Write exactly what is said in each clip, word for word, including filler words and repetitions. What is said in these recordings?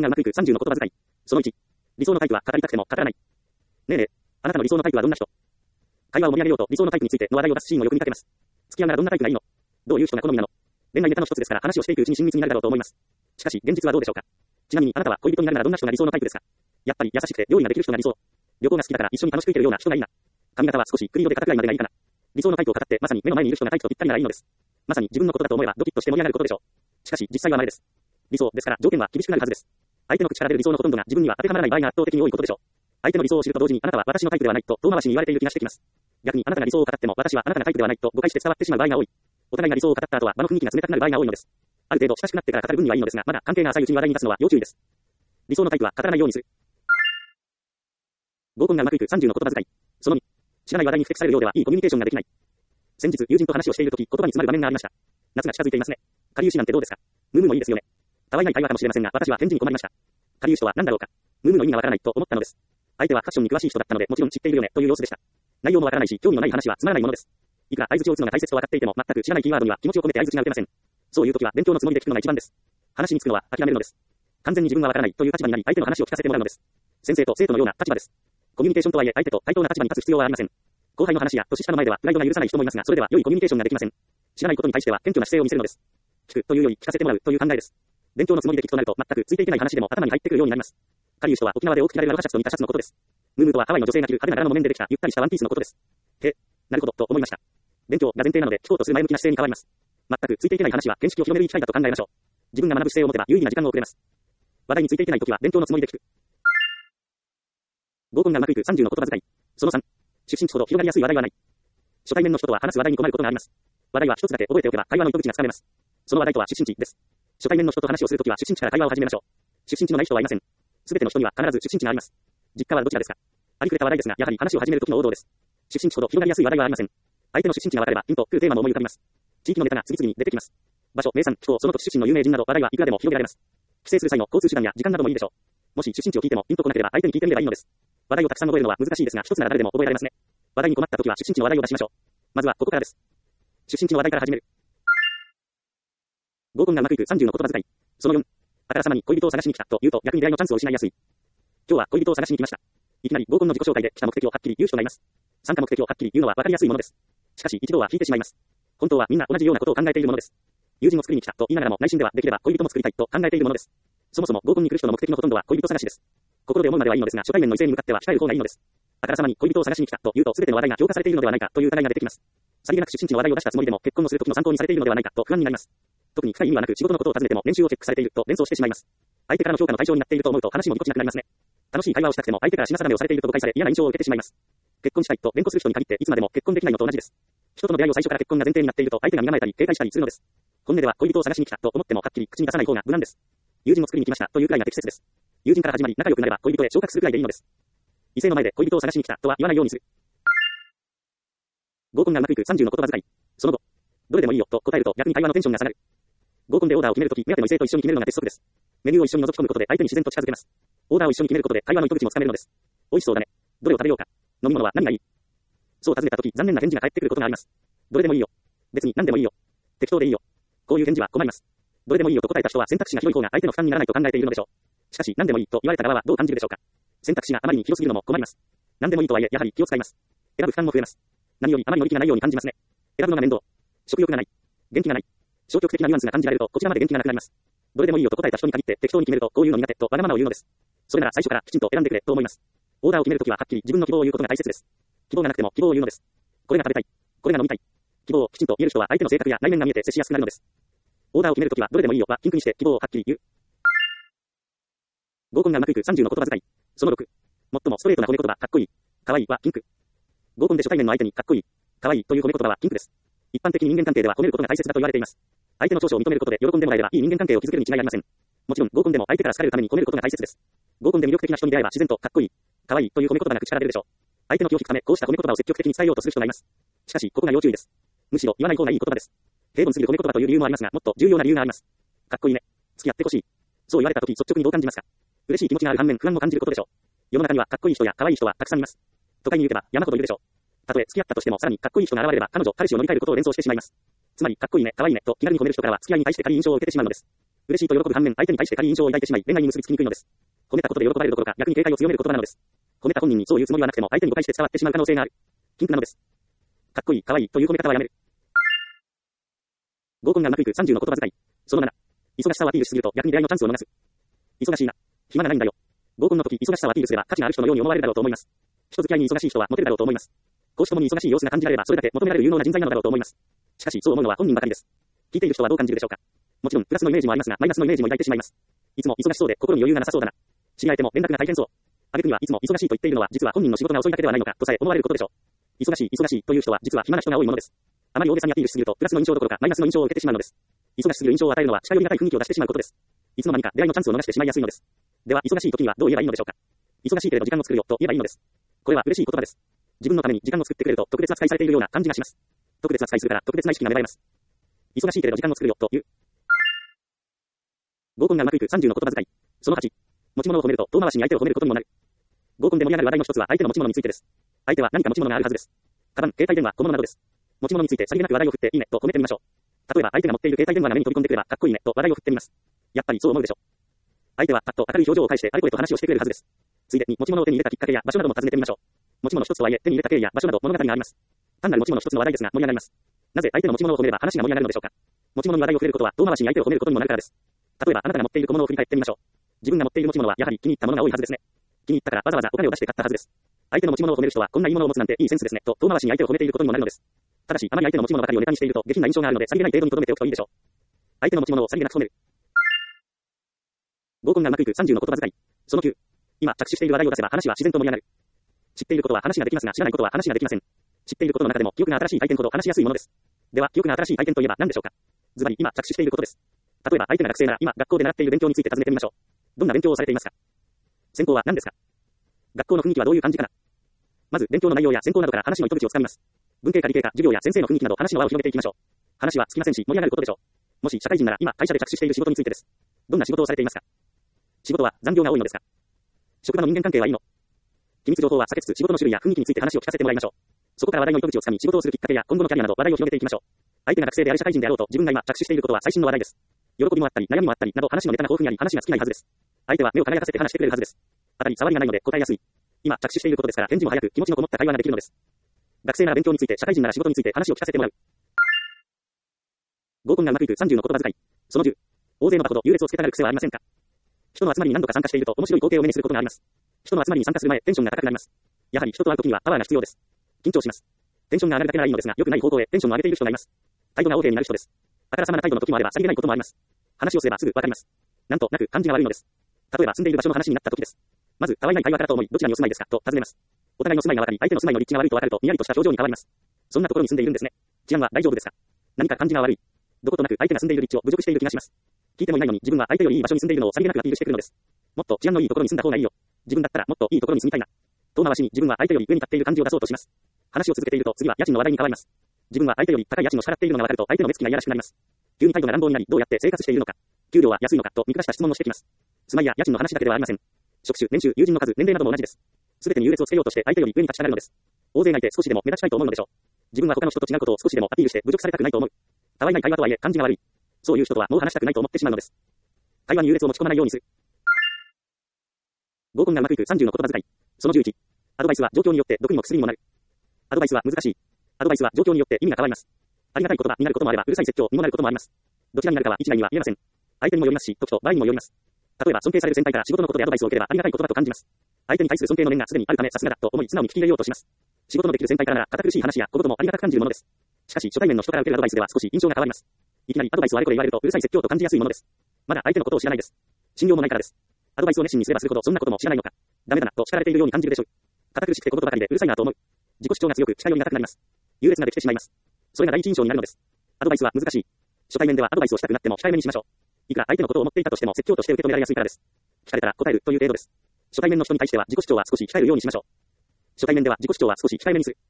がうまくいくさんじゅうの言葉遣い。そのいち。理想のタイプは語りたくても語らない。ねえねえ、あなたの理想のタイプはどんな人？会話を盛り上げようと理想のタイプについての話題を出すシーンをよく見かけます。付き合うならどんなタイプがいいの？どういう人が好みなの？恋愛ネタの一つですから話をしていくうちに親密になるだろうと思います。しかし、現実はどうでしょうか？ちなみにあなたは恋人になるならどんな人が理想のタイプですか？やっぱり優しくて料理ができる人が理想。旅行が好きだから一緒に楽しく行けるような人がいいな。髪型は少しクリードで肩くらいまでがいいかな。理想のタイプを語ってまさに目の前にいる人がタイプとぴったりならいいのです。まさに自分のことだと思えばドキッとして盛り上がることでしょう。しかし実際はないです。理想ですから条件は厳しくなるはずです。相手の口から出る理想のほとんどが自分には当てはまらない場合が圧倒的に多いことでしょう。相手の理想を知ると同時にあなたは私のタイプではないと遠回しに言われている気がしてきます。逆にあなたが理想を語っても私はあなたがタイプではないと誤解して伝わってしまう場合が多い。お互いが理想を語った後は場の雰囲気が冷たくなる場合が多いのです。ある程度親しくなってから語る分にはいいのですが、まだ関係が浅いうちに話題に出すのは要注意です。理想のタイプは語らないようにする。合コンがうまくいくさんじゅうの言葉遣い。そのに。知らない話題に不適されるようではいいコミュニケーションができない。先日友人と話をしているとき言葉に詰まる場面がありました。夏が近づいていますね。かりゆしなんてどうですか？ムームもいいですよね。たわいない会話かもしれませんが、私は返事に困りました。かりゆしとは何だろうか。ムームの意味がわからないと思ったのです。相手はファッションに詳しい人だったので、もちろん知っているよねという様子でした。内容もわからないし、興味のない話はつまらないものです。いくら相槌を打つのが大切と分かっていても、全く知らないキーワードには気持ちを込めて相槌が打てません。そういう時は勉強のつもりで聞くのが一番です。話につくのは諦めるのです。完全に自分はわからないという立場になり、相手の話を聞かせてもらうのです。先生と生徒のような立場です。コミュニケーションとはいえ相手と対等な立場に立つ必要はありません。後輩の話や年下の前ではプライドが許さない人もいますが、それでは良いコミュニケーションができません。知らないことに対しては謙虚な姿勢を見せるのです。聞くというより聞かせてもらうという考えです。勉強のつもりで聞くとなると全くついていけない話でも頭に入ってくるようになります。かりゆしとは沖縄で大きく着られるアロハシャツと似たシャツのことです。ムームとはハワイの女性が着る派手な柄の木綿でできたゆったりしたワンピースのことです。へ、なるほどと思いました。勉強が前提なので聞こうとする前向きな姿勢に変わります。全くついていけない話は見識を広める機会だと考えましょう。自分が学ぶ姿勢を持てば有意義な時間をくれます。話題についていけないときは勉強のつもりで聞く。合コンがうまくいくさんじゅうの言葉遣い。そのさん。出身地ほど広がりやすい話題はない。初対面の人とは話す話題に困ることがあります。話題は一つだけ覚えておけば会話の糸口がつかめます。その話題とは出身地です。初対面の人と話をするときは出身地から会話を始めましょう。出身地のない人はいません。すべての人には必ず出身地があります。実家はどちらですか？ありふれた話題ですが、やはり話を始めるときの王道です。出身地ほど広がりやすい話題はありません。相手の出身地が分かればピンとくるテーマも思い浮かびます。地域のネタが次々に出てきます。場所、名産、気候、その土地出身の有名人など話題はいくらでも広げられます。帰省する際の交通手段や時間などもいいでしょう。もし出身地を聞いてもピンとこなければ相手に聞いてみればいいのです。話題をたくさん覚えるのは難しいですが、一つなら誰でも覚えられますね。話題に困ったときは出身地の話題を出しましょう。まずはここからです。出身地の話題から始める。合コンがうまくいくさんじゅうの言葉遣い。そのよん。あからさまに恋人を探しに来たと言うと逆に出会いのチャンスを失いやすい。今日は恋人を探しに来ました。いきなり合コンの自己紹介で来た目的をはっきり言う人がいます。参加目的をはっきり言うのは分かりやすいものです。しかし一度は引いてしまいます。本当はみんな同じようなことを考えているものです。友人を作りに来たと言いながらも内心ではできれば恋人も作りたいと考えているものです。そもそも合コンに来る人の目的のほとんどは恋人探しです。心で思うまではいいのですが、初対面の異性に向かっては控える方がいいのです。あからさまに恋人を探しに来たと言うと全ての話題が強化されているのではないかという疑いが出てきます。さりげなく出身地の話題を出したつもりでも結婚をするときの参考にされているのではないかと不安になります。特に深い意味はなく仕事のことを尋ねても年収をチェックされていると連想してしまいます。相手からの評価の対象になっていると思うと話もぎこちなくなりますね。楽しい会話をしたくても相手から品定めをされていると誤解され嫌な印象を受けてしまいます。結婚したいと連呼する人に限っていつまでも結婚できないのと同じです。人との出会いを最初から結婚が前提になっていると相手が身構えたり警戒したりするのです。本音では恋人を探しに来たと思ってもはっきり口に出さない方が無難です。友人を作りに来ましたというくらいが適切です。友人から始まり仲良くなれば恋人へ昇格するくらいでいいのです。異性の前で恋人を探しに来たとは言わないようにする。合コンがうまくいくさんじゅうの言葉遣い。その後、どれでもいいよと答えると逆に会話のテンションが下がる。合コンでオーダーを決めるとき目当ての異性と一緒に決めるのが鉄則です。メニューを一緒に覗き込むことで相手に自然と近づけます。オーダーを一緒に決めることで会話の糸口もつかめるのです。美味しそうだね。どれを食べようか。飲み物は何がいい？そう尋ねたとき残念な返事が返ってくることがあります。どれでもいいよ。別に何でもいいよ。適当でいいよ。こういう返事は困ります。どれでもいいよと答えた人は選択肢が広い方が相手の負担にならないと考えているのでしょう。しかし何でもいいと言われた側はどう感じるでしょうか。選択肢があまりに広すぎるのも困ります。何でもいいとはいえやはり気を使います。選ぶ負担も増えます。何よりあまり乗り気がないように感じますね。選ぶのが面倒。食欲がない。元気がない。消極的なニュアンスが感じられるとこちらまで元気がなくなります。どれでもいいよと答えた人に限って適当に決めるとこういうの苦手とわがままを言うのです。それなら最初からきちんと選んでくれと思います。オーダーを決めるときははっきり自分の希望を言うことが大切です。希望がなくても希望を言うのです。これが食べたい。これが飲みたい。希望をきちんと言える人は相手の性格や内面が見えて接しやすくなるのです。オーダーを決めるときはどれでもいいよはピンクにして希望をはっきり言う。合コンがうまくいくさんじゅうの言葉遣い。そのろく。最もストレートな褒め言葉、かっこいい。かわいいはピンク。合コンで初対面の相手にかっこいい。かわいいという褒め言葉はピンクです。一般的に人間関係では褒めることが大切だと言われています。相手の長所を認めることで喜んでもらえればいい人間関係を築けるに違いありません。もちろん合コンでも相手から好かれるために褒めることが大切です。合コンで魅力的な人に出会えば自然とかっこいい、かわいいという褒め言葉が口から出るでしょう。相手の気を引くためこうした褒め言葉を積極的に伝えようとする人がいます。しかしここが要注意です。むしろ言わない方がいい言葉です。平凡すぎる褒め言葉という理由もありますが、もっと重要な理由があります。かっこいいね。付き合ってほしい。そう言われたとき率直にどう感じますか？嬉しい気持ちがある反面不安も感じることでしょう。世の中にはかっこいい人やかわいい人はたくさんいます。都会に行けば山ほどいるでしょう。たとえ付き合ったとしてもさらにかっこいい人が現れれば彼女、彼氏を乗り換えることを連想してしまいます。つまりかっこいいね、かわいいねと気軽に褒める人からは付き合いに対して軽い印象を受けてしまうのです。 嬉しいと喜ぶ反面、相手に対して軽い印象を抱いてしまい、恋愛に結びつきにくいのです。褒めたことで喜ばれるどころか、逆に警戒を強める言葉なのです。褒めた本人にそういうつもりはなくても、相手に誤解して伝わってしまう可能性がある。禁句なのです。かっこいい、かわいいという褒め方はやめる。合コンがうまくいくさんじゅうの言葉遣い。そのなな。忙しさをアピールしすぎると逆に出会いのチャンスを逃す。忙しいな。暇がないんだよ。合コンの時、忙しさをアピールすれば価値がある人のように思われるだろうと思います。人付き合いに忙しい人はモテるだろうと思います。公私ともに忙しい様子が感じられれば、それだけ求められる有能な人材なのだろうと思います。しかし、そう思うのは本人ばかりです。聞いている人はどう感じるでしょうか。もちろん、プラスのイメージもありますが、マイナスのイメージも抱いてしまいます。いつも忙しそうで心に余裕がなさそうだな。知り合えても連絡が大変そう。挙句にはいつも忙しいと言っているのは、実は本人の仕事が遅いだけではないのか、とさえ思われることでしょう。忙しい、忙しいという人は、実は暇な人が多いものです。あまり大げさにアピールしすぎると、プラスの印象どころか、マイナスの印象を受けてしまうのです。忙しすぎる印象を与えるのは、近寄りがたい雰囲気を出してしまうことです。いつの間にか出会いのチャンスを逃してしまいやすいのです。では、忙しい時にはどう言えばいいのでしょうか。忙しいけれど時間を作るよ、と言えばいいのです。これは嬉しい言葉です。自分のために時間を作ってくれると、特別扱いされているような感じがします。特別扱いするから、特別な意識が芽生えます。忙しいけれど時間を作るよ、という。合コンがうまくいくさんじゅうの言葉遣い。そのはち。持ち物を褒めると、遠回しに相手を褒めることにもなる。合コンで盛り上がる話題の一つは相手の持ち物についてです。相手は何か持ち物があるはずです。カバン、携帯電話、小物などです。持ち物についてさりげなく話題を振っていいね、と褒めてみましょう。例えば相手が持っている携帯電話が目に飛び込んでくれば、かっこいいね、と話題を振ってみます。やっぱりそう思うでしょ。相手はパッと明るい表情を返してあれこれと話をしてくれるはずです。ついでに持ち物を手に入れたきっかけや場所なども尋ねてみましょう。持ち物一つとはいえ手に入れた経緯や場所など物語があります。単なる持ち物一つの話題ですが盛り上がります。なぜ相手の持ち物を褒めれば話が盛り上がるのでしょうか。持ち物に話題を触れることは遠回しに相手を褒めることにもなるからです。例えばあなたが持っている小物を振り返ってみましょう。自分が持っている持ち物はやはり気に入ったものが多いはずですね。気に入ったからわざわざお金を出して買ったはずです。相手の持ち物を褒める人はこんないいものを持つなんていいセンスですねと遠回しに相手を褒めていることにもなるのです。ただしあまり相手の持ち物ばかりをネタにしていると下品な印象があるのでさりげない程度に留めておくといいでしょう。相手の持ち物をさりげなく褒める。合コンがうまくいくさんじゅうの言葉遣い。そのきゅう。今着手している話題を出せば話は自然と盛り上がる。知っていることは話ができますが知らないことは話ができません。知っていることの中でも記憶が新しい体験ほど話しやすいものです。では記憶が新しい体験といえば何でしょうか。ズバリ今着手していることです。例えば相手が学生なら今学校で習っている勉強について尋ねてみましょう。どんな勉強をされていますか。専攻は何ですか。学校の雰囲気はどういう感じかな。まず勉強の内容や専攻などから話の糸口をつかみます。文系か理系か授業や先生の雰囲気など話の輪を広げていきましょう。話は尽きませんし盛り上がることでしょう。もし社会人なら今会社で着手している仕事についてです。どんな仕事をされていますか。仕事は残業が多いのですか。職場の人間関係はいいの。機密情報は避けつつ仕事の種類や雰囲気について話を聞かせてもらいましょう。そこから話題の糸口をつかみ仕事をするきっかけや今後のキャリアなど話題を広げていきましょう。相手が学生である社会人であろうと自分が今着手していることは最新の話題です。喜びもあったり悩みもあったりなど話のネタが豊富にあり話が尽きないはずです。相手は目を輝かせて話してくれるはずです。当たり障りがないので答えやすい。今着手していることですから返事も早く気持ちのこもった会話ができるのです。学生なら勉強について社会人なら仕事について話を聞かせてもらう。合コンがうまくいくさんじゅうの言葉遣い。そのじゅう。大勢の場ほど優劣をつけたがる癖はありませんか。人の集まりに何度か参加していると面白い光景を目にすることがあります。人の集まりに参加する前テンションが高くなります。やはり人と会う時にはパワーが必要です。緊張します。テンションが上がるだけならいいのですが良くない方向へテンションを上げている人がいます。態度が OK になる人です。あからさまな態度の時もあればさりげないこともあります。話をすればすぐわかります。なんとなく感じが悪いのです。例えば住んでいる場所の話になった時です。まずたわいない会話からと思いどちらにお住まいですかと尋ねます。お互いの住まいがわかり相手の住まいの立地が悪いとわかるとにやりとした表情に変わります。そんなところに住んでいるんですね。治安は大丈夫ですか。何か感じが悪い。どことなく相手が住んでいる立地を侮辱している気がします。聞いてもいないのに自分は相手よりいい場所に住んでいるのをさりげなくアピールしてくるのです。もっと治安のいいところに住んだ方がいいよ。自分だったらもっといいところに住みたいな。遠回しに自分は相手より上に立っている感じを出そうとします。話を続けていると次は家賃の話題に変わります。自分は相手より高い家賃を支払っているのがわかると相手の目つきがいやらしくなります。急に態度が乱暴になりどうやって生活しているのか。給料は安いのかと見下した質問をしてきます。住まいや家賃の話だけではありません。職種、年収、友人の数、年齢なども同じです。すべてに優劣をつけようとして相手より上に立ちたがるのです。大勢がいて少しでも目立ちたいと思うのでしょう。自分は他の人と違うことを少しでもアピールして侮辱されたくないと思う。たわいない会話とはいえ感じが悪い。そういう人とはもう話したくないと思ってしまうのです。会話に優劣を持ち込まないようにする。合コンがうまくいくさんじゅうの言葉遣い。そのじゅういち。アドバイスは状況によって毒にも薬にもなる。アドバイスは難しい。アドバイスは状況によって意味が変わります。ありがたい言葉になることもあればうるさい説教にもなることもあります。どちらになるかは一概には言えません。相手にもよりますし、時と場合にもよります。例えば尊敬される先輩から仕事のことでアドバイスを受ければありがたい言葉と感じます。相手に対する尊敬の念がすでにあるためさすがだと思い素直に聞き入れようとします。仕事のできる先輩からなら堅苦しい話や小言もありがたく感じるものです。しかし初対面の人から受けるアドバイスでは少し印象が変わります。いきなりアドバイスをあれこれ言われるとうるさい説教と感じやすいものです。まだ相手のことを知らないです。信用もないからです。アドバイスを熱心にすればするほどそんなことも知らないのか。ダメだなと叱られているように感じるでしょう。堅苦しくて小言ばかりでうるさいなと思う。自己主張が強く近寄りがたくなります。優劣ができてしまいます。それが第一印象になるのです。アドバイスは難しい。初対面ではアドバイスをしたくなっても控えめにしましょう。いくら相手のことを思っていたとしても説教として受け止められやすいからです。聞かれたら答えるという程度です。初対面の人に対しては自己主張は少し控えるようにしましょう。初対面では自己主張は少し控えめにする。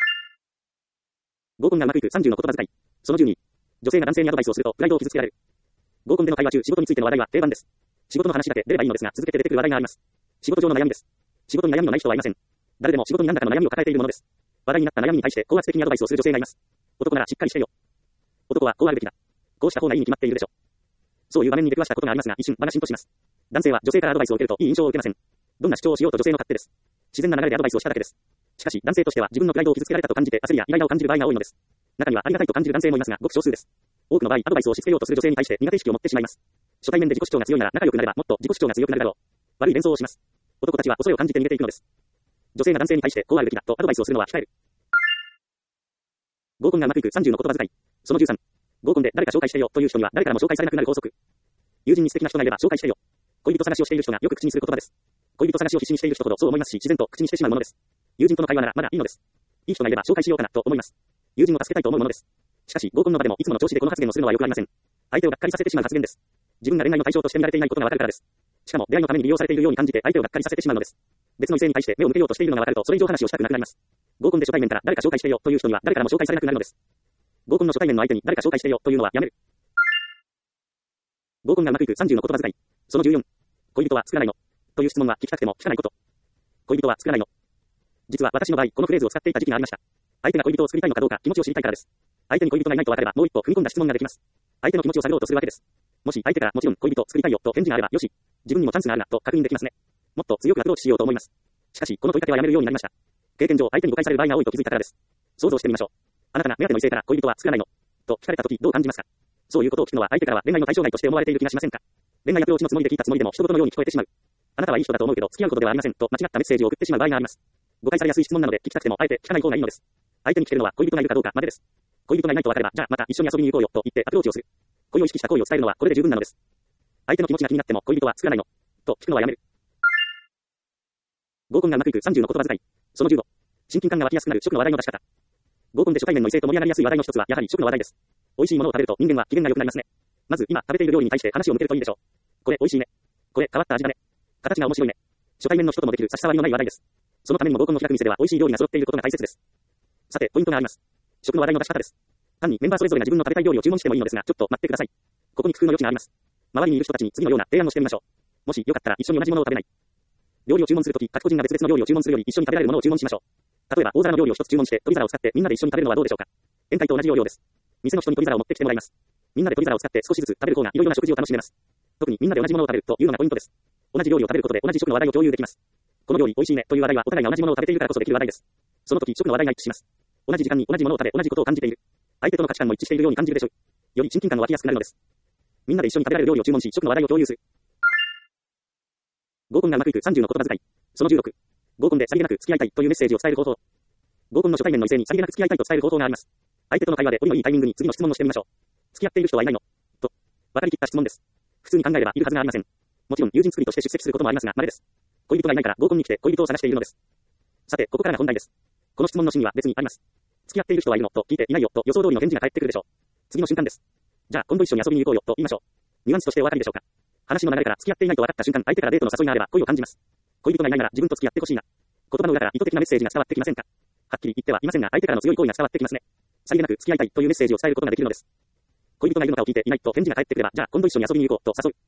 合コンがうまくいくさんじゅうの言葉遣い。そのじゅうに。女性が男性にアドバイスをするとプライドを傷つけられる。合コンでの会話中仕事についての話題は定番です。仕事の話だけ出ればいいのですが続けて出てくる話題があります。仕事上の悩みです。仕事に悩みのない人はいません。誰でも仕事に何らかの悩みを抱えているものです。話題になった悩みに対して高圧的にアドバイスをする女性がいます。男ならしっかりしてよ。男はこうあるべきだ。こうした方がいいに決まっているでしょ。 そういう場面に出くわしたことがありますが、一瞬場が浸透します。男性は女性からアドバイスを受けるといい印象を受けません。どんな主張をしようと女性の勝手です。自然な流れでアドバイスをしただけです。しかし、男性としては自分のプライドを傷つけられたと感じて焦りやイライラを感じる場合が多いのです。中にはありがたいと感じる男性もいますが、ごく少数です。多くの場合、アドバイスをしつけようとする女性に対して苦手意識を持ってしまいます。初対面で自己主張が強いなら仲良くなればもっと自己主張が強くなるだろう。悪い連想をします。男たちは恐れを感じて逃げていくのです。女性が男性に対してこうあるべきだとアドバイスをするのは控える。合コンがうまくいくさんじゅうの言葉遣い。そのじゅうさん。合コンで誰か紹介してよという人には誰からも紹介されなくなる法則。友人に素敵な人がいれば紹介してよ。恋人探しをしている人がよく口にする言葉です。恋人探しを必死にしている人ほどそう思いますし、自然と口にしてしまうものです。友人との会話ならまだいいのです。いい人がいれば紹介しようかなと思います。友人を助けたいと思うものです。しかし、合コンの場でもいつもの調子でこの発言をするのはよくありません。相手をがっかりさせてしまう発言です。自分が恋愛の対象として見られていないことがわかるからです。しかも、出会いのために利用されているように感じて相手をがっかりさせてしまうのです。別の異性に対して目を向けようとしているのがわかると、それ以上話をしたくなくなります。合コンで初対面から誰か紹介してよという人には誰からも紹介されなくなるのです。合コンの初対面の相手に誰か紹介してよというのはやめる。合コンがうまくいくさんじゅうの言葉遣い。そのじゅうよん。恋人は作らないのという質問は聞きたくても聞かないこと。恋人は作らないの。実は私の場合、このフレーズを使っていた時期がありました。相手が恋人を作りたいのかどうか気持ちを知りたいからです。相手に恋人がいないと分かればもう一歩踏み込んだ質問ができます。相手の気持ちを探ろうとするわけです。もし相手からもちろん恋人作りたいよと返事があればよし、自分にもチャンスがあるなと確認できますね。もっと強くアプローチしようと思います。しかし、この問いかけはやめるようになりました。経験上、相手に誤解される場合が多いと気づいたからです。想像してみましょう。あなたが目当ての異性から恋人は作らないのと聞かれたときどう感じますか？そういうことを聞くのは相手からは恋愛の対象外として思われている気がしませんか？恋愛アプローチのつもりで聞いたつもりでも人事のように聞こえてしまう。あなたはいい人だと思うけど付き合うことではありませんと間違ったメッセージを送ってしまう場合があります。誤解されやすい質問なので聞きたくてもあえて聞かない方がいいのです。相手に聞けるのは恋人がいるかどうかまでです。恋人がいないと分かれば、じゃあまた一緒に遊びに行こうよと言ってアプローチをする。恋を意識した行為を伝えるのはこれで十分なのです。相手の気持ちが気になっても恋人は作らないのと聞くのはやめる。合コンがうまくいくさんじゅうの言葉遣い。そのじゅうご。親近感が湧きやすくなる食の話題の出し方。合コンで初対面の異性と盛り上がりやすい話題の一つはやはり食の話題です。美味しいものを食べると人間は機嫌が良くなりますね。まず今食べている料理に対して話を向けるといいでしょう。これ美味しいね。これ変わった味だね。形が面白いね。初対面の人ともできる差し障りのない話題です。そのためにも合コンの開く店では美味しい料理が揃っていることが大切です。さて、ポイントがあります。食の話題の出し方です。単にメンバーそれぞれが自分の食べたい料理を注文してもいいのですが、ちょっと待ってください。ここに工夫の余地があります。周りにいる人たちに次のような提案をしてみましょう。もしよかったら一緒に同じものを食べない。料理を注文するとき、各個人が別々の料理を注文するより一緒に食べられるものを注文しましょう。例えば、大皿の料理を一つ注文して、取り皿を使ってみんなで一緒に食べるのはどうでしょうか。宴会と同じ要領です。店の人に取り皿を持ってきてもらいます。みんなで取り皿を使って少しずつ食べる方がいろいろな食事を楽しめます。特にみんなで同じものを食べるというのがポイントです。同じ料理を食べることで同じ食の話題を共有できます。この料理美味しいねという話題はお互いが同じものを食べているからこそできる話題です。その時食の話題が一致します。同じ時間に同じものを食べ、同じことを感じている。相手との価値観も一致しているように感じるでしょう。より親近感が湧きやすくなるのです。みんなで一緒に食べられる料理を注文し、食の話題を共有する。合コンがうまくいくさんじゅうの言葉遣い。そのじゅうろく。合コンでさりげなく付き合いたいというメッセージを伝える方法。合コンの初対面の異性にさりげなく付き合いたいと伝える方法があります。相手との会話で折のいいタイミングに次の質問をしてみましょう。付き合っている人はいないのと。分かりきった質問です。普通に考えればいるはずがありません。もちろん友人作りとして出席することもありますが、稀です。恋人がいないから合コンに来て恋人を探しているのです。さて、ここからが本題です。この質問の真意は別にあります。付き合っている人はいるのと聞いていないよと予想通りの返事が返ってくるでしょう。次の瞬間です。じゃあ今度一緒に遊びに行こうよと言いましょう。ニュアンスとしてお分かりでしょうか。話の流れから付き合っていないと分かった瞬間、相手からデートの誘いがあれば恋を感じます。恋人がいないなら自分と付き合ってほしいな。言葉の裏から意図的なメッセージが伝わってきませんか。はっきり言ってはいませんが、相手からの強い行為が伝わってきますね。さりげなく付き合いたいというメッセージを伝えることができるのです。恋人がいるのかを聞いていないと返事が返ってくれば、じゃあ今度一緒に遊びに行こうと誘う。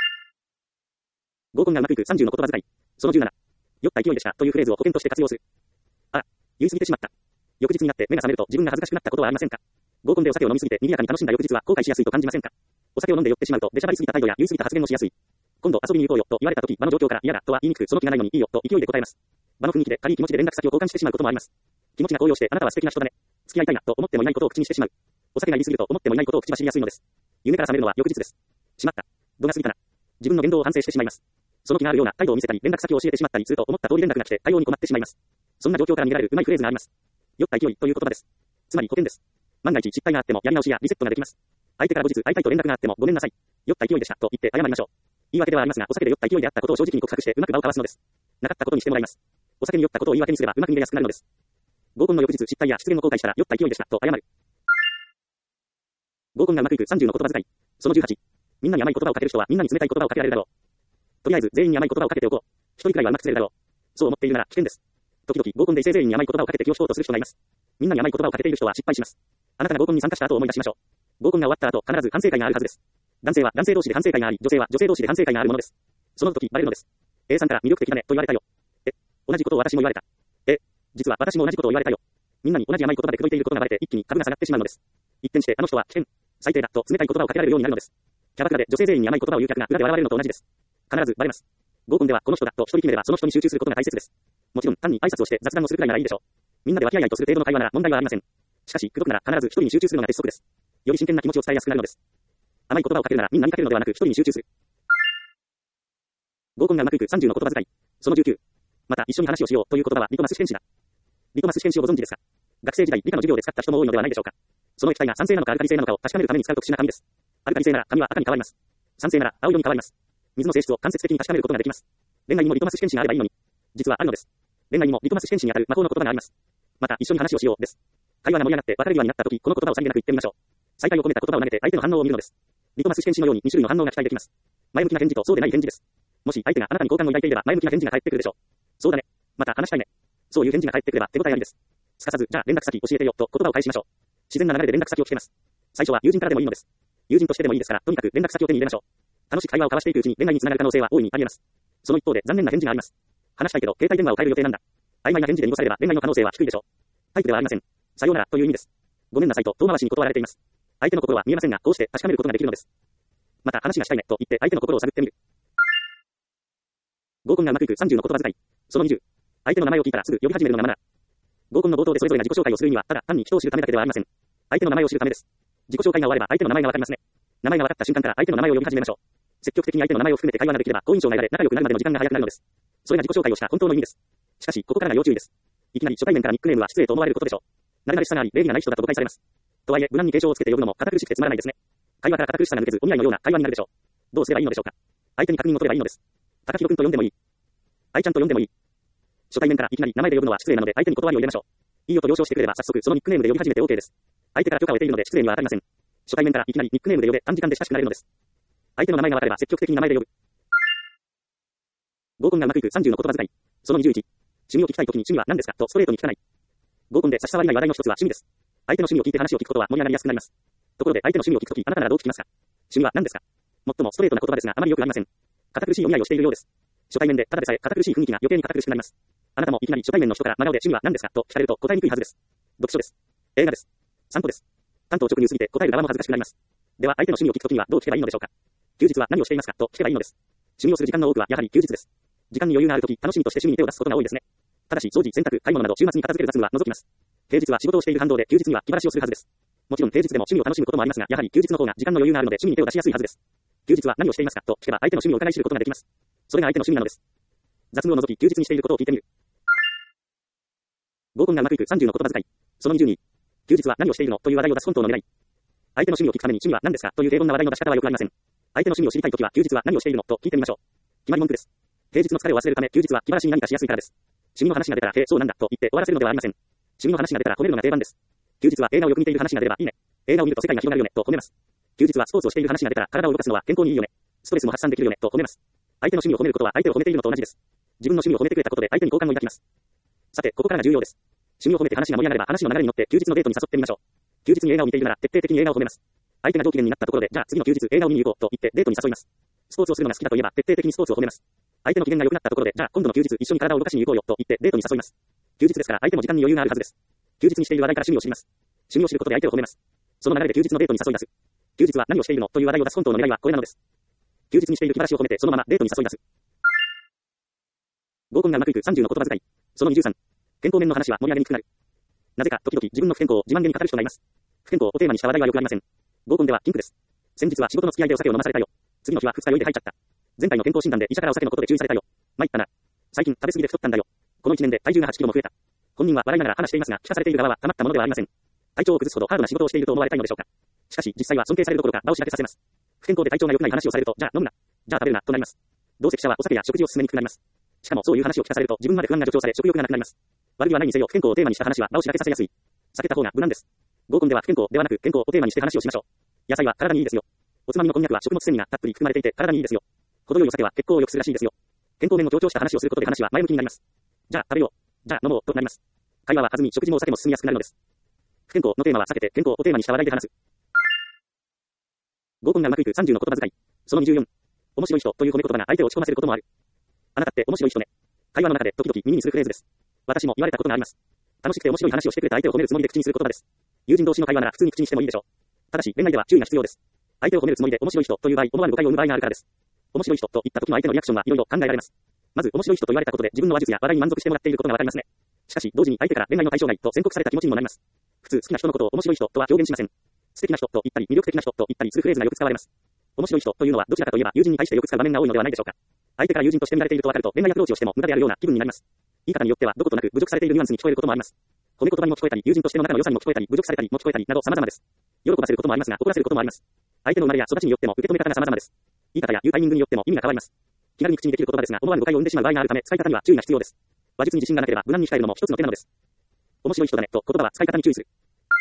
合コンがうまくいくさんじゅうの言葉遣い。そのじゅうなな。酔った勢いでしたというフレーズを補填として活用する。あら、言い過ぎてしまった。翌日になって目が覚めると自分が恥ずかしくなったことはありませんか。合コンでお酒を飲みすぎて賑やかに楽しんだ翌日は後悔しやすいと感じませんか。お酒を飲んで酔ってしまうと出しゃばりすぎた態度や言い過ぎた発言をしやすい。今度遊びに行こうよと言われたとき、場の状況から嫌だとは言いにくく、その気がないのにいいよと勢いで答えます。場の雰囲気で軽い気持ちで連絡先を交換してしまうこともあります。気持ちが高揚してあなたは素敵な人だね。付き合いたいなと思ってもいないことを口にしてしまう。お酒が言い過ぎると思ってもいないことを口走りやすいのです。夢から覚めるのは翌日です。しまった。度が過ぎたな。自分の言動を反省してしまいます。その気があるような態度を見せたり連絡先を教えてしまったりすると思った通り連絡が来て対応に困ってしまいます。そんな状況から逃げられるうまいフレーズがあります。酔った勢いという言葉です。つまり補填です。万が一失敗があってもやり直しやリセットができます。相手から後日会いたいと連絡があってもごめんなさい。酔った勢いでしたと言って謝りましょう。言い訳ではありますが、お酒で酔った勢いであったことを正直に告白してうまく場を交わすのです。なかったことにしてもらいます。お酒に酔ったことを言い訳にすればうまく逃げやすくなるのです。合コンの翌日失敗や失言を後悔したら酔った勢いでしたと謝る。合コンがうまくいくさんじゅうの言葉遣い。そのじゅうはち。みんなに甘い言葉をかける人はみんなに冷たい言葉をかけられるだろう。とりあえず全員に甘い言葉をかけておこう。一人くらいはうまく釣れるだろう。そう思っているなら危険です。時々合コンで異性全員に甘い言葉をかけて気を引こうとする人がいます。みんなに甘い言葉をかけている人は失敗します。あなたが合コンに参加した後を思い出しましょう。合コンが終わった後必ず反省会があるはずです。男性は男性同士で反省会があり、女性は女性同士で反省会があるものです。その時バレるのです。A さんから魅力的だねと言われたよ。え、同じことを私も言われた。え、実は私も同じことを言われたよ。みんなに同じ甘い言葉で口説いていることがバレて一気に株が下がってしまうのです。一転してあの人は危険、最低だと冷たい言葉をかけられるようになるのです。 キャバクラで女性全員に甘い言葉を言う客が裏で笑われるのと同じです。必ずバレます。合コンではこの人だと一人決めればその人に集中することが大切です。もちろん単に挨拶をして雑談をするくらいならいいでしょう。みんなで和気あいあいとする程度の会話なら問題はありません。しかし、口説くなら必ず一人に集中するのが鉄則です。より真剣な気持ちを伝えやすくなるのです。甘い言葉をかけるならみんなにかけるのではなく一人に集中する。合コンがうまくいくさんじゅうの言葉遣い。そのじゅうきゅう。また一緒に話をしようという言葉はリトマス試験紙だ。リトマス試験紙をご存知ですか？学生時代理科の授業で使った人も多いのではないでしょうか。その液体が酸性なのかアルカリ性なのかを確かめるために使う特殊な紙です。アルカリ性なら紙は赤に変わります。酸性なら青色に変わります。水の性質を間接的に確かめることができます。恋愛にもリトマス試験紙があればいいのに。実はあるのです。恋愛にもリトマス試験紙にあたる魔法の言葉があります。また一緒に話をしようです。会話が盛り上がって別れるようになった時、この言葉をさりげなく言ってみましょう。再会を込めた言葉を投げて相手の反応を見るのです。リトマス試験紙のようにに種類の反応が期待できます。前向きな返事とそうでない返事です。もし相手があなたに好感を抱いていれば前向きな返事が返ってくるでしょう。そうだね。また話したいね。そういう返事が返ってくれば手応えありです。すかさず、じゃあ連絡先教えてよと言葉を返しましょう。自然な流れで連絡先を聞けます。最初は友人からでもいいのです。友人としてでもいいですから、とにかく連絡先を手に入れましょう。楽しく会話を交わしていくうちに恋愛につながる可能性は大いにあります。その一方で残念な返事があります。話したいけど携帯電話を変える予定なんだ。曖昧な返事で濁されれば恋愛の可能性は低いでしょう。タイプではありません。さようならという意味です。ごめんなさいと遠回しに断られています。相手の心は見えませんが、こうして確かめることができるのです。また話がしたいねと言って相手の心を探ってみる。合コンがうまくいくさんじゅうの言葉遣い。そのにじゅう。相手の名前を聞いたらすぐ呼び始めるのがマナー。合コンの冒頭でそれぞれが自己紹介をするには、ただ単に人を知るためだけではありません。相手の名前を知るためです。自己紹介が終われば相手の名前がわかりますね。名前が分かった瞬間から相手の名前を呼び始めましょう。積極的に相手の名前を含めて会話ができれば好印象が得られ、仲良くなるまでの時間が早くなるのです。それが自己紹介をした本当の意味です。しかし、ここからが要注意です。いきなり初対面からニックネームは失礼と思われることでしょう。慣れ慣れしさがあり、礼儀がない人だと誤解されます。とはいえ、無難に継承をつけて呼ぶのも堅苦しくてつまらないですね。会話から堅苦しさが抜けず、お見合いのような会話になるでしょう。どうすればいいのでしょうか。相手に確認を取ればいいのです。高弘くんと呼んでもいい。愛ちゃんと呼んでもいい。初対面からいきなり名前で呼ぶのは失礼なので相手に断りを入れましょう。いいよと了承してくれれば早速そのニックネームで呼び始めて OK です。相手から許可を得ているので失礼には当たりません。初対面からいきなりニックネームで呼べ短時間で親しくなれるのです。相手の名前が分かれば積極的に名前で呼ぶ。合コンがうまくいくさんじゅうの言葉遣い。そのにじゅういち。趣味を聞きたいときに趣味は何ですかとストレートに聞かない。合コンで差し障りない話題の一つは趣味です。相手の趣味を聞いて話を聞くことは盛り上がりやすくなります。ところで相手の趣味を聞くときあなたならどう聞きますか。趣味は何ですか。最もストレートな言葉ですがあまりよくありません。堅苦しいお見合いをしているようです。初対面でただでさえ堅苦しい雰囲気が余計に堅苦しくなります。あなたもいきなり初対面の人から真顔で趣味は何ですかと聞かれると答えにくいはずです。読書です。映画です。散歩です。単刀直入すぎて答える側も恥ずかしくなります。では相手の趣味を聞くときにはどう聞けばいいのでしょうか。休日は何をしていますかと聞けばいいのです。趣味をする時間の多くはやはり休日です。時間に余裕があるとき楽しみとして趣味に手を出すことが多いですね。ただし掃除、洗濯、買い物など週末に片付ける雑務は除きます。平日は仕事をしている反動で休日には気晴らしをするはずです。もちろん平日でも趣味を楽しむこともありますが、やはり休日の方が時間の余裕があるので趣味に手を出しやすいはずです。休日は何をしていますかと聞けば相手の趣味を伺い知ることができます。それが相手の趣味なのです。雑務を除き休日にしていることを聞いてみる。合コンがうまくいくさんじゅうの言葉遣い。そのにじゅうに。休日は何をしているのという話題を出す本当の狙い。相手の趣味を聞くために趣味は何ですかという平凡な話題の出し方はよくありません。相手の趣味を知りたいときは休日は何をしているのと聞いてみましょう。決まり文句です。平日の疲れを忘れるため休日は気晴らしに何かしやすいからです。趣味の話が出たらへえそうなんだと言って終わらせるのではありません。趣味の話が出たら褒めるのが定番です。休日は映画をよく見ている話が出ればいいね。映画を見ると世界が広がるよねと褒めます。休日はスポーツをしている話が出たら体を動かすのは健康にいいよね。ストレスも発散できるよねと褒めます。相手の趣味を褒めることは相手を褒めているのと同じです。自分の趣味を褒めてくれたことで相手に好感を抱きます。さてここからが重要です。趣味を褒めて話が盛り上がれば話の流れに乗って休日のデートに誘ってみましょう。休日に映画を見ているなら徹底的に映画を褒めます。相手が上機嫌になったところでじゃあ次の休日映画を見に行こうと言ってデートに誘います。スポーツをするのが好きだと言えば徹底的にスポーツを褒めます。相手の機嫌が良くなったところでじゃあ今度の休日一緒に体を動かしに行こうよと言ってデートに誘います。休日ですから相手も時間に余裕があるはずです。休日にしている話題から趣味を知ります。趣味を知ることで相手を褒めます。その流れで休日のデートに誘い出す。休日は何をしているのという話題を出す本当の狙いはこれなのです。休日にしている気晴らしを褒めてそのままデートに誘い出す。合コンがうまくいくさんじゅうの言葉遣い。そのにじゅうさん。健康面の話は盛り上げにくくなる。なぜか時々自分の不健康を自慢げに語る人がいます。不健康をテーマにした話題はよくありません。合コンではピンクです。先日は仕事の付き合いでお酒を飲まされたよ。次の日は二日酔いで吐いちゃった。前回の健康診断で医者からお酒のことで注意されたよ。参ったな。最近食べ過ぎで太ったんだよ。このいちねんで体重がはちキロも増えた。本人は笑いながら話していますが、聞かされている側はたまったものではありません。体調を崩すほどハードな仕事をしていると思われたいのでしょうか。しかし実際は尊敬されるどころか場をしらけさせます。不健康で体調が良くない話をされると、じゃあ飲むな。じゃあ食べるなとなります。どうせ記者はお酒や食事を勧めにくくなります。しかもそういう話を聞かされると自分まで不安が助長され食欲がなくなります。悪気はないにせよ不健康をテーマにした話は場をしらけさせやすい。避けた方が無難です。合コンでは不健康ではなく健康をテーマにして話をしましょう。野菜は体にいいですよ。おつまみのこんにゃくは食物繊維がたっぷり含まれていて体にいいですよ。程よいお酒は血行を良くするらしいですよ。健康面を強調した話をすることで話は前向きになります。じゃあ食べよう。じゃあ飲もうとなります。会話は弾み食事もお酒も進みやすくなるのです。不健康のテーマは避けて健康をテーマにした話題で話す。合コンがうまくいくさんじゅうの言葉遣い。そのにじゅうよん。面白い人という褒め言葉が相手を落ち込ませることもある。あなたって面白い人ね。会話の中で時々耳にするフレーズです。私も言われたことがあります。楽しくて面白い話をしてくれた相手を褒めるつもりで口にする言葉です。友人同士の会話なら普通に口にしてもいいでしょう。ただし恋愛では注意が必要です。 相手を褒めるつもりで面白い人という場合、思わぬ誤解を生む場合があるからです。面白い人と言った時の相手のリアクションはいろいろ考えられます。まず、面白い人と言われたことで自分の話術や話題に満足してもらっていることがわかりますね。しかし、同時に相手から恋愛の対象外と宣告された気持ちにもなります。普通、好きな人のことを面白い人とは表現しません。素敵な人と言ったり、魅力的な人と言ったりするフレーズがよく使われます。面白い人というのはどちらかといえば友人に対してよく使う場面が多いのではないでしょうか。相手から友人として見られているとわかると恋愛アプローチをしても無駄であるような気分になります。言い方によってはどことなく侮辱されているニュアンスに聞こえることもあります。褒め言葉にも聞こえたり、友人としての仲の良さにも聞こえたり、侮辱されたりも聞こえたりなど様々です。喜ばせることもありますが、怒らせることもあります。相手の生まれや育ちによっても受け止め方が様々です。言い方や言うタイミングによっても意味が変わります。気軽に口にできる言葉ですが、思わぬ誤解を生んでしまう場合があるため、使い方には注意が必要です。話術に自信がなければ無難に控えるのも一つの手なのです。面白い人だねと言葉は使い方に注意する。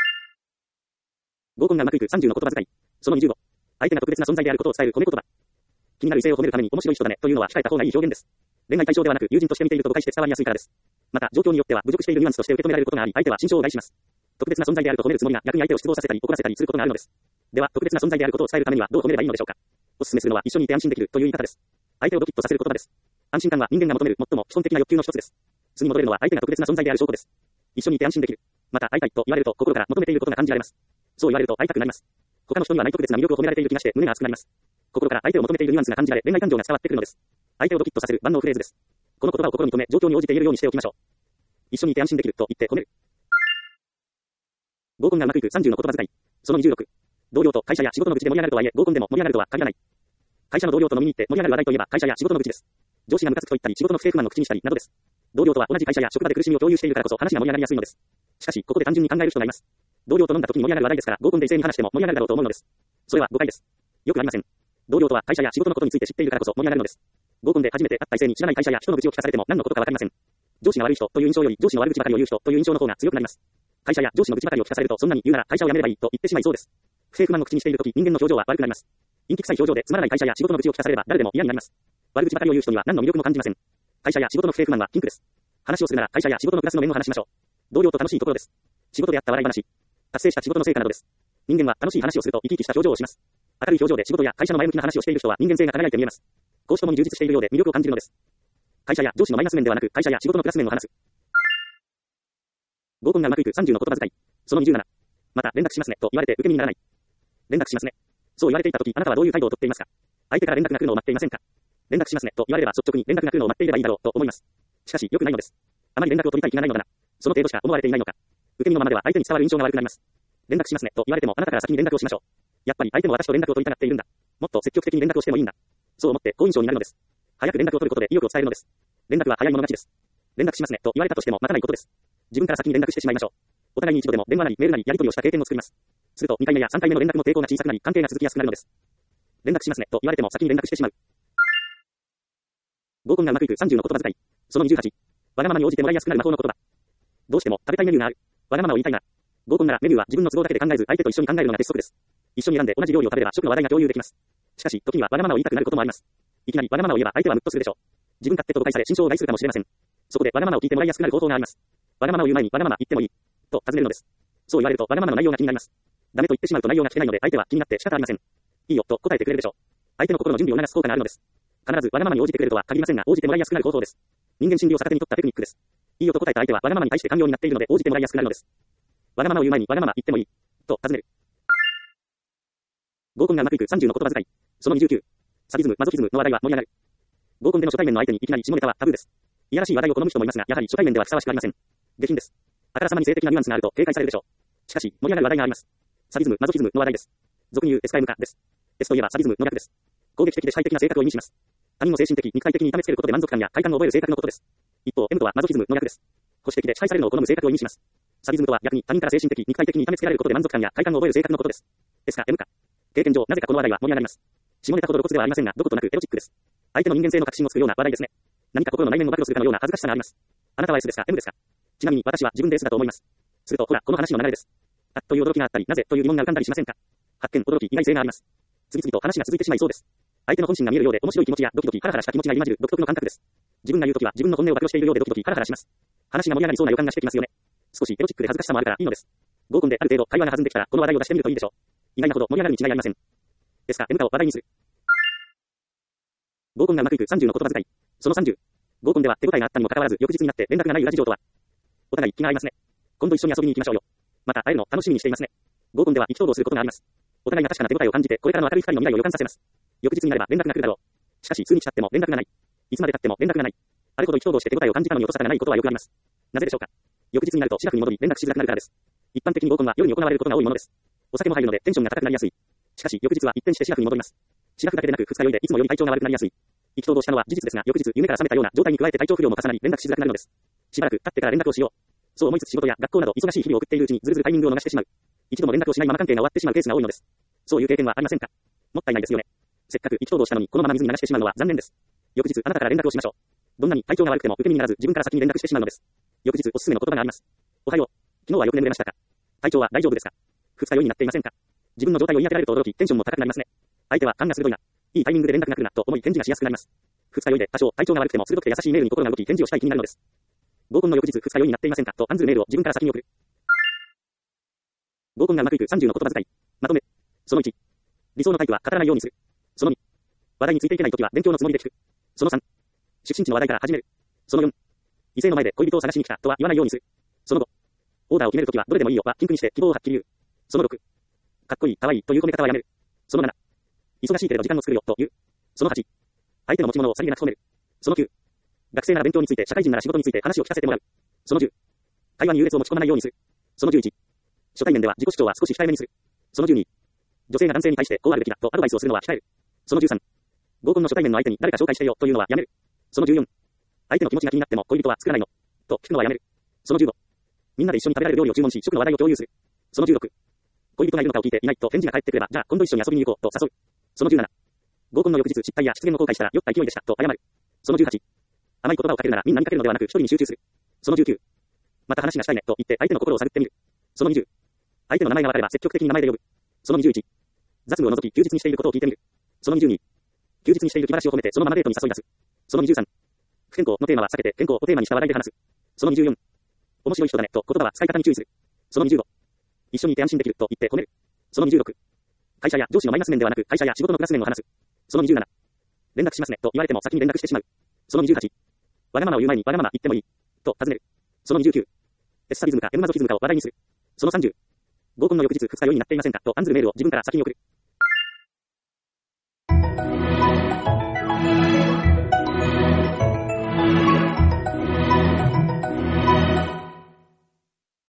合コンがうまくいくさんじゅうの言葉遣い。そのにじゅうご。相手が特別な存在であることを伝える褒め言葉。気になる異性を褒めるために面白い人だねというのは控えた方がいい表現です。恋愛対象ではなく友人として見ていると誤解して伝わりやすいからです。また、状況によっては侮辱しているニュアンスとして受け止められることがあり、相手は心象を害します。特別な存在であると褒めるつもりが逆に相手を失望させたり怒らせたりすることがあるのです。では、特別な存在であることを伝えるためにはどう褒めればいいのでしょうか。お勧めするのは一緒にいて安心できるという言い方です。相手をドキッとさせる言葉です。安心感は人間が求める最も基本的な欲求の一つです。素に戻れるのは相手が特別な存在である証拠です。一緒にいて安心できる。また会いたいと言われると心から求めていることが感じられます。そう言われると会いたくなります。他の人にはない特別な魅力を褒められている気がして胸が熱くなります。心から相手を求めているニュアンスが感じられ恋愛感情が伝わってくるのです。相手をドキッとさせる万能フレーズです。この言葉を心に留め状況に応じて言えるようにしておきましょう。一緒にいて安心できると言って褒める。合コンがうまくいくさんじゅうの言葉遣い。そのにじゅうろく。同僚と会社や仕事の愚痴で盛り上がるとはいえ合コンでも盛り上がるとは限らない。会社の同僚と飲みに行って盛り上がる話題といえば会社や仕事の愚痴です。上司がムカつくと言ったり仕事の不正不満を口にしたりなどです。同僚とは同じ会社や職場で苦しみを共有しているからこそ話が盛り上がりやすいのです。しかしここで単純に考える人がいます。同僚と飲んだ時に盛り上がる話題ですから合コンで異性に話しても盛り上がるだろうと思うのです。それは誤解です。よくありません。同僚とは会社や仕事のことについて知っているからこそ盛り上がるのです。合コンで初めて会った異性に知らない会社や人の愚痴を聞かされても何のことかわかりません。上司が悪い人という印象より上司の悪口ばかりを言う人という印象の方が強くなります。会社や上司の愚痴ばかりを聞かされるとそんなに言うなら会社を辞めればいいと言ってしまいそうです。不正不満を口にしているとき人間の表情は悪くなります。陰気臭い表情でつまらない会社や仕事の愚痴を聞かされれば誰でも嫌になります。悪口ばかりを言う人には何の魅力も感じません。会社や仕事の不正不満はピンクです。話をするなら会社や仕事のプラスの面を話しましょう。同僚と楽しいところです。仕事であった笑い話、達成した仕事の成果などです。人間は楽しい話をすると生き生きした表情をします。明るい表情で仕事や会社の前向きな話をしている人は人間性が輝いて見えます。講師ともに充実しているようで魅力を感じるのです。会社や上司のマイナス面ではなく会社や仕事のプラス面を話す。合コンがうまくいくさんじゅうの言葉遣い。そのにじゅうなな。また連絡しますねと言われて受け身にならない。連絡しますね。そう言われていたときあなたはどういう態度をとっていますか。相手から連絡が来るのを待っていませんか。連絡しますねと言われれば率直に連絡が来るのを待っていればいいだろうと思います。しかし良くないのです。あまり連絡を取りたい気がないのだな。その程度しか思われていないのか。受け身のままでは相手に伝わる印象が悪くなります。連絡しますねと言われてもあなたから先に連絡をしましょう。やっぱり相手も私と連絡を取りたがっているんだ。もっと積極的に連絡をしてもいいんだ。そう思って好印象になるのです。早く連絡を取ることで意欲を伝えるのです。連絡は早い者勝ちです。連絡しますねと言われたとしても待たないことです。自分から先に連絡してしまいましょう。お互いに一度でも電話なりメールなりやり取りをした経験を作ります。するとにかいめやさんかいめの連絡の抵抗が小さくなり関係が続きやすくなるのです。連絡しますねと言われても先に連絡してしまう。合コンがうまくいくさんじゅうの言葉遣い。そのにじゅうはち。わがままに応じてもらいやすくなる魔法の言葉。どうしても食べたいメニューがある。わがままを言いたいな。合コンならメニューは自分の都合だけで考えず相手と一緒に考えるのが鉄則です。一緒に選んで同じ料理を食べれば食の話題が共有できます。しかし時にはわがままを言いたくなることもあります。いきなりわがままを言えば相手はムッとするでしょう。自分勝手と誤解され心象を害するかもしれません。そこでわがままを聞いてもらいやすくなる方法があります。わがままを言う前にわがまま言ってもいいと尋ねるのです。そう言われるとわがままの内容が気になります。ダメと言ってしまうと内容が聞けないので相手は気になって仕方ありません。いいよと答えてくれるでしょう。相手の心の準備を促す効果があるのです。必ずわがままに応じてくれるとは限りませんが応じてもらいやすくなる方法です。人間心理を逆手に取ったテクニックです。いいよと答えた相手はわがままに対して寛容になっているので応じてもらいやすくなるのです。わがままを言う前にわがまま言ってもいいと尋ねる。合コンがうまくいくさんじゅうの言葉遣い。そのにじゅうきゅう。サディズム、マゾキズムの話題は盛り上がる。合コンでの初対面の相手にいきなり下ネタはタブーです。いやらしい話題を好む人もいますが、やはり初対面ではふさわしくありません。下品です。あからさまに性的なニュアンスがあると警戒されるでしょう。しかし、盛り上がる話題があります。サディズム、マゾキズムの話題です。俗に言う エス か エム かです。S といえばサディズムの略です。攻撃的で支配的な性格を意味します。他人を精神的、肉体的に痛めつけることで満足感や快感を覚える性格のことです。一方、M とはマゾキズムの略です。保守的で支配されるのを好む性格を意味します。サディズムとは逆に他人から精神的、肉体的に痛めつけられることで満足感や快感を覚える性格のことです。S か M か。経験上、なぜかこの話題は盛り上がります。下ネタほど露骨ではありませんが、どことなくエロチックです。相手の人間性の確信をつくような話題ですね。何か心の内面を暴露するかのような恥ずかしさがあります。あなたは S ですか M ですか。ちなみに私は自分で S だと思います。すると、ほら、この話の流れです。あっという驚きがあったり、なぜという疑問が浮かんだりしませんか。発見、驚き、意外性があります。次々と話が続いてしまいそうです。相手の本心が見えるようで面白い気持ちやドキドキハラハラした気持ちが入り混じる独特の感覚です。自分が言うときは自分の本音を暴露しているようでドキドキハラハラします。話が盛り上がりそうな予感がしてきますよね。少しエロチックで恥ずかしさもあるからいいのです。合コンである程度会話が弾んできたらこの話題を出してみるといいでしょう。意外なほど盛り上がるに違いありません。ですか M かを話題にする。合コンがうまくいくさんじゅうの言葉遣い。そのさんじゅう。合コンでは手応えがあったにもかかわらず翌日になって連絡がない裏事情とは。お互い気が合いますね。今度一緒に遊びに行きましょうよ。また会えるの楽しみにしていますね。合コンでは意気投合することがあります。 お互いが確かな手応えを感じて、これからの明るい二人の未来を予感させます。翌日になれば連絡が来るだろう。しかし、数日経っても連絡がない。いつまで経っても連絡がない。あれほど意気投合して手応えを感じたのに音沙汰がないことはよくあります。なぜでしょうか。翌日になると、近くに戻り、連絡しづらくなるからです。一般的に合コンは夜に行われることが多いものです。お酒も入るのでテンションが高くなりやすい。しかし、翌日は一転してシラフに戻ります。シラフだけでなく二日酔いでいつもより体調が悪くなりやすい。意気投合したのは事実ですが、翌日夢から覚めたような状態に加えて体調不良も重なり連絡しづらくなるのです。しばらく経ってから連絡をしよう。そう思いつつ仕事や学校など忙しい日々を送っているうちにずるずるタイミングを逃してしまう。一度も連絡をしないまま関係が終わってしまうケースが多いのです。そういう経験はありませんか。もったいないですよね。せっかく意気投合したのにこのまま水に流してしまうのは残念です。翌日あなたから連絡をしましょう。どんなに体調が悪くても受け身にならず自分から先に連絡してしまうのです。翌日おすすめの言葉があります。おはよう。昨日はよく眠れましたか。体調は大丈夫ですか。二日酔いになっていませんか。自分の状態を言い当てられると驚きテンションも高くなりますね。相手は勘が鋭いな。いいタイミングで連絡が来るなと思い返事がしやすくなります。二日酔いで多少体調が悪くても鋭くて優しいメールに心が動き返事をしたい気になるのです。合コンの翌日二日酔いになっていませんかと案ずるメールを自分から先に送る。合コンがうまくいくさんじゅうの言葉遣い。まとめ。そのいち。理想のタイプは語らないようにする。そのに。話題についていけないときは勉強のつもりで聞く。そのさん。出身地の話題から始める。そのよん。異性の前で恋人を探しに来たとは言わないようにする。そのご。オーダーを決めるときはどれでもいいよはピンクにして希望をはっきり言う。そのろく。かっこいい、かわいいという褒め方はやめる。そのなな。忙しいけれど時間を作るよと言う。そのはち。相手の持ち物をさりげなく褒める。そのきゅう。学生なら勉強について、社会人なら仕事について話を聞かせてもらう。そのじゅう。会話に優劣を持ち込まないようにする。そのじゅういち。初対面では自己主張は少し控えめにする。そのじゅうに。女性が男性に対してこうあるべきだとアドバイスをするのは控える。そのじゅうさん。合コンの初対面の相手に誰か紹介してよというのはやめる。そのじゅうよん。相手の気持ちが気になっても恋人は作らないのと聞くのはやめる。そのじゅうご。みんなで一緒に食べられる料理を注文し、食の話題を共有する。そのじゅうろく。恋人がいるのかを聞いていないと返事が返ってくれば、じゃあ今度一緒に遊びに行こうと誘う。そのじゅうなな。合コンの翌日失敗や失言を後悔したら酔った勢いでしたと謝る。そのじゅうはち。甘い言葉をかけるならみんなにかけるのではなく一人に集中する。そのじゅうきゅう。また話がしたいねと言って相手の心を探ってみる。そのにじゅう。相手の名前がわかれば積極的に名前で呼ぶ。そのにじゅういち。雑務を除き休日にしていることを聞いてみる。そのにじゅうに。休日にしている気晴らしを褒めてそのままデートに誘い出す。そのにじゅうさん。不健康のテーマは避けて健康をテーマにした話題で話す。そのにじゅうよん。面白い人だねと言葉は使い方に注意する。そのにじゅうご。一緒にいて安心できると言って褒める。そのにじゅうろく。会社や上司のマイナス面ではなく会社や仕事のプラス面を話す。そのにじゅうなな。連絡しますねと言われても先に連絡してしまう。そのにじゅうはち。わがままを言う前にわがまま言ってもいいと尋ねる。そのにじゅうきゅう。エスサリズムかエムマゾキズムかを話題にする。そのさんじゅう。合コンの翌日二日酔いになっていませんかと案ずるメールを自分から先に送る。